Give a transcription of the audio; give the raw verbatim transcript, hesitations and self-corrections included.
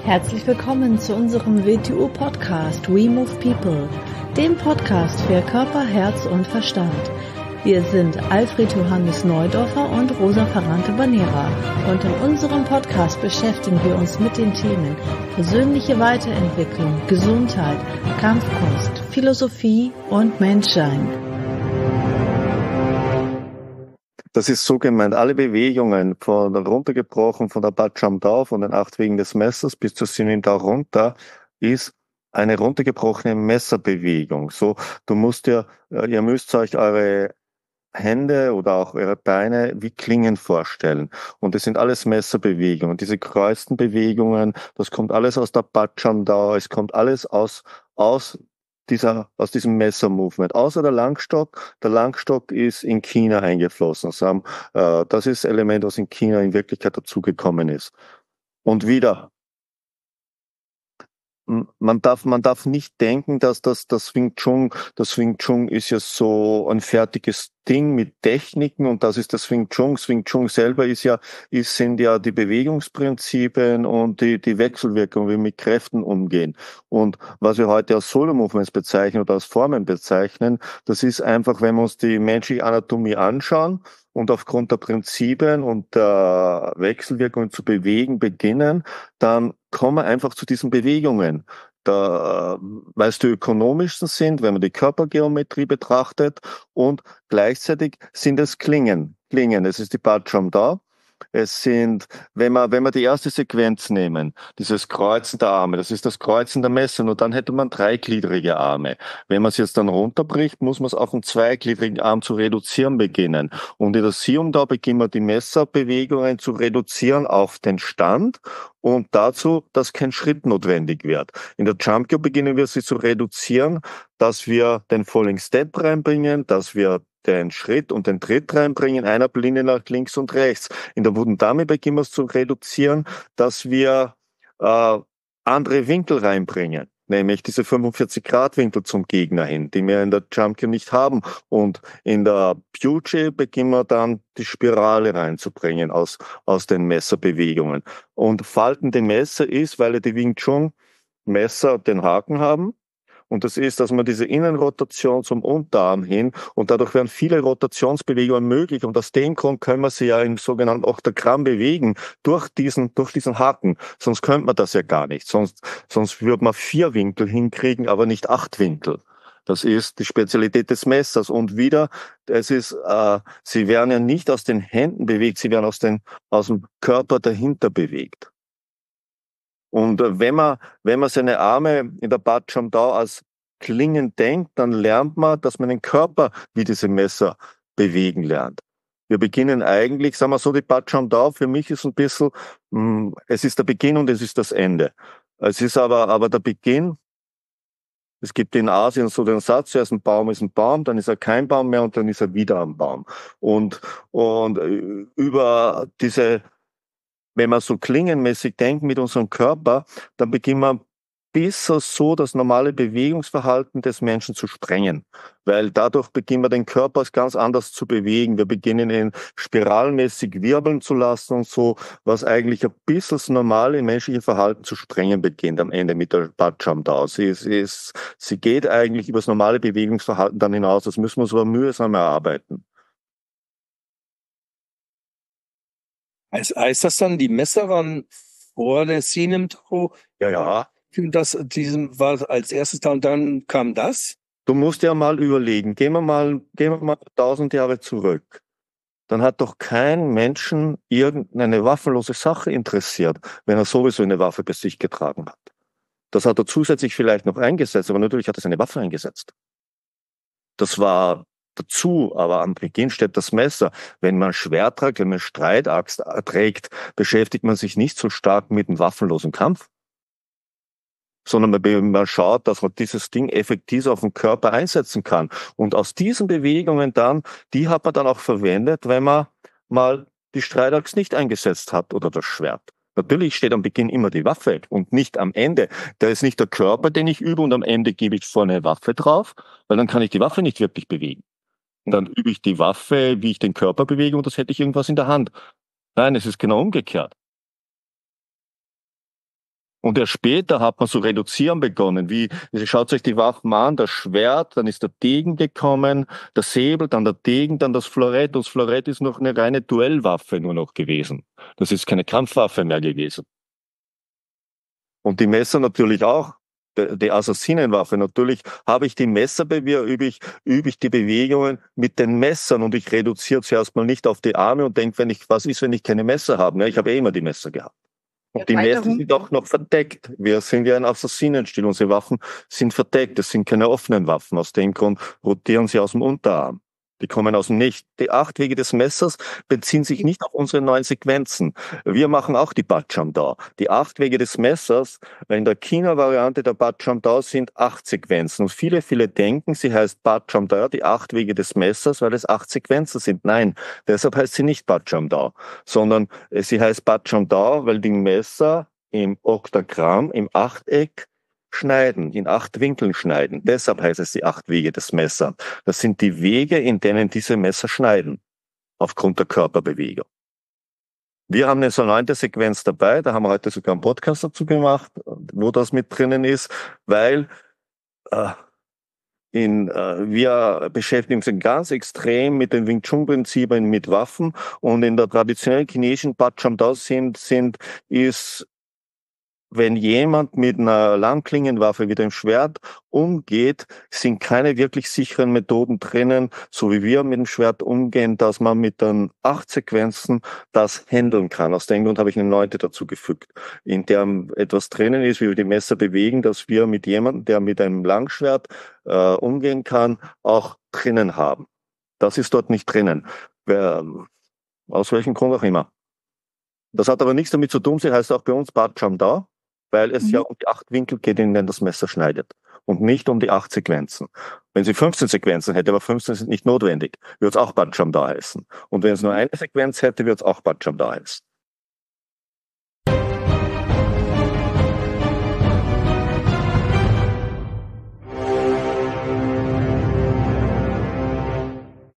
Herzlich willkommen zu unserem W T U-Podcast We Move People, dem Podcast für Körper, Herz und Verstand. Wir sind Alfred Johannes Neudorfer und Rosa Ferrante-Banera und in unserem Podcast beschäftigen wir uns mit den Themen persönliche Weiterentwicklung, Gesundheit, Kampfkunst, Philosophie und Menschsein. Das ist so gemeint, alle Bewegungen von runtergebrochen, von der Bajam Dao, von den acht Wegen des Messers bis zur Sinim Dao runter, ist eine runtergebrochene Messerbewegung. So, du musst ja, ihr müsst euch eure Hände oder auch eure Beine wie Klingen vorstellen. Und das sind alles Messerbewegungen. Diese kreuzten Bewegungen, das kommt alles aus der Bajam Dao, es kommt alles aus, aus dieser, aus diesem Messer-Movement. Außer der Langstock. Der Langstock ist in China eingeflossen. Also, äh, das ist das Element, was in China in Wirklichkeit dazugekommen ist. Und wieder, Man darf, man darf nicht denken, dass das, das Wing Chun, das Wing Chun ist ja so ein fertiges Ding mit Techniken und das ist das Wing Chun. Das Wing Chun selber ist ja, ist, sind ja die Bewegungsprinzipien und die, die Wechselwirkung, wie wir mit Kräften umgehen. Und was wir heute als Solo Movements bezeichnen oder als Formen bezeichnen, das ist einfach, wenn wir uns die menschliche Anatomie anschauen und aufgrund der Prinzipien und der Wechselwirkungen zu bewegen beginnen, dann kommen wir einfach zu diesen Bewegungen. Da, weil es die ökonomischsten sind, wenn man die Körpergeometrie betrachtet und gleichzeitig sind es Klingen. Klingen, es ist die Bajam Dao. Es sind, wenn wir, wenn wir die erste Sequenz nehmen, dieses Kreuzen der Arme, das ist das Kreuzen der Messer, nur dann hätte man dreigliedrige Arme. Wenn man es jetzt dann runterbricht, muss man es auf einen zweigliedrigen Arm zu reduzieren beginnen. Und in der Sium da beginnen wir die Messerbewegungen zu reduzieren auf den Stand und dazu, dass kein Schritt notwendig wird. In der Jump Cue beginnen wir sie zu reduzieren, dass wir den Falling Step reinbringen, dass wir den Schritt und den Tritt reinbringen, einer Linie nach links und rechts. In der Wooden Dummy beginnen wir es zu reduzieren, dass wir äh, andere Winkel reinbringen, nämlich diese fünfundvierzig Grad Winkel zum Gegner hin, die wir in der Jump Cue nicht haben. Und in der Pyu-Chi beginnen wir dann die Spirale reinzubringen aus, aus den Messerbewegungen. Und faltende Messer ist, weil die Wing Chun Messer den Haken haben, und das ist, dass man diese Innenrotation zum Unterarm hin und dadurch werden viele Rotationsbewegungen möglich und aus dem Grund können wir sie ja im sogenannten Oktagramm bewegen durch diesen, durch diesen Haken. Sonst könnte man das ja gar nicht. Sonst, sonst würde man vier Winkel hinkriegen, aber nicht acht Winkel. Das ist die Spezialität des Messers. Und wieder, es ist, äh, sie werden ja nicht aus den Händen bewegt, sie werden aus den, aus dem Körper dahinter bewegt. Und wenn man, wenn man seine Arme in der Bajam Dao als Klingen denkt, dann lernt man, dass man den Körper wie diese Messer bewegen lernt. Wir beginnen eigentlich, sagen wir so, die Bajam Dao für mich ist ein bisschen, mh, es ist der Beginn und es ist das Ende. Es ist aber, aber der Beginn, es gibt in Asien so den Satz, zuerst ein Baum ist ein Baum, dann ist er kein Baum mehr und dann ist er wieder ein Baum. Und, und über diese Wenn wir so klingenmäßig denken mit unserem Körper, dann beginnen wir besser so das normale Bewegungsverhalten des Menschen zu sprengen. Weil dadurch beginnen wir den Körper ganz anders zu bewegen. Wir beginnen ihn spiralmäßig wirbeln zu lassen und so, was eigentlich ein bisschen das normale menschliche Verhalten zu sprengen beginnt am Ende mit der Bajam Dao. Sie, sie, ist, sie geht eigentlich über das normale Bewegungsverhalten dann hinaus. Das müssen wir so mühsam erarbeiten. Heißt, heißt das dann, die Messer waren vor der Sinim Dao? Ja, ja. Das diesem war als erstes da und dann kam das? Du musst ja mal überlegen, gehen wir mal, gehen wir mal tausend Jahre zurück. Dann hat doch kein Menschen irgendeine waffenlose Sache interessiert, wenn er sowieso eine Waffe bei sich getragen hat. Das hat er zusätzlich vielleicht noch eingesetzt, aber natürlich hat er seine Waffe eingesetzt. Das war dazu, aber am Beginn steht das Messer. Wenn man Schwert trägt, wenn man Streitaxt trägt, beschäftigt man sich nicht so stark mit dem waffenlosen Kampf, sondern man, man schaut, dass man dieses Ding effektiv auf den Körper einsetzen kann. Und aus diesen Bewegungen dann, die hat man dann auch verwendet, wenn man mal die Streitaxt nicht eingesetzt hat oder das Schwert. Natürlich steht am Beginn immer die Waffe und nicht am Ende. Da ist nicht der Körper, den ich übe und am Ende gebe ich vorne eine Waffe drauf, weil dann kann ich die Waffe nicht wirklich bewegen. Und dann übe ich die Waffe, wie ich den Körper bewege und das hätte ich irgendwas in der Hand. Nein, es ist genau umgekehrt. Und erst später hat man zu reduzieren begonnen. Wie, schaut euch die Waffen an, das Schwert, dann ist der Degen gekommen, der Säbel, dann der Degen, dann das Florett. Und das Florett ist noch eine reine Duellwaffe nur noch gewesen. Das ist keine Kampfwaffe mehr gewesen. Und die Messer natürlich auch. Die Assassinenwaffe. Natürlich habe ich die Messerbewehr, übe ich, übe ich die Bewegungen mit den Messern und ich reduziere zuerst mal nicht auf die Arme und denke, wenn ich, was ist, wenn ich keine Messer habe? Ja, ich habe eh immer die Messer gehabt. Und die Messer sind auch noch verdeckt. Wir sind ja ein Assassinenstil. Unsere Waffen sind verdeckt. Das sind keine offenen Waffen. Aus dem Grund rotieren sie aus dem Unterarm. Die kommen aus dem Nicht. Die acht Wege des Messers beziehen sich nicht auf unsere neuen Sequenzen. Wir machen auch die Bacham-Da. Die acht Wege des Messers, in der China-Variante der Bacham-Da sind acht Sequenzen. Und viele, viele denken, sie heißt Bacham-Da, die acht Wege des Messers, weil es acht Sequenzen sind. Nein, deshalb heißt sie nicht Bacham-Da, sondern sie heißt Bacham-Da, weil die Messer im Oktagramm, im Achteck, schneiden, in acht Winkeln schneiden. Deshalb heißt es die acht Wege des Messers. Das sind die Wege, in denen diese Messer schneiden, aufgrund der Körperbewegung. Wir haben eine so neunte Sequenz dabei, da haben wir heute sogar einen Podcast dazu gemacht, wo das mit drinnen ist, weil äh, in, äh, wir beschäftigen uns ganz extrem mit den Wing Chun Prinzipien mit Waffen und in der traditionellen chinesischen Bacham-Da sind, sind, ist wenn jemand mit einer Langklingenwaffe wie dem Schwert umgeht, sind keine wirklich sicheren Methoden drinnen, so wie wir mit dem Schwert umgehen, dass man mit den acht Sequenzen das handeln kann. Aus dem Grund habe ich eine neunte dazu gefügt, in der etwas drinnen ist, wie wir die Messer bewegen, dass wir mit jemandem, der mit einem Langschwert äh, umgehen kann, auch drinnen haben. Das ist dort nicht drinnen. Wer, aus welchem Grund auch immer. Das hat aber nichts damit zu tun, sie heißt auch bei uns Bacham-Da, weil es mhm. ja um die acht Winkel geht, in denen das Messer schneidet und nicht um die acht Sequenzen. Wenn sie fünfzehn Sequenzen hätte, aber fünfzehn sind nicht notwendig, würde es auch Bacham-Da heißen. Und wenn es nur eine Sequenz hätte, würde es auch Bacham-Da heißen.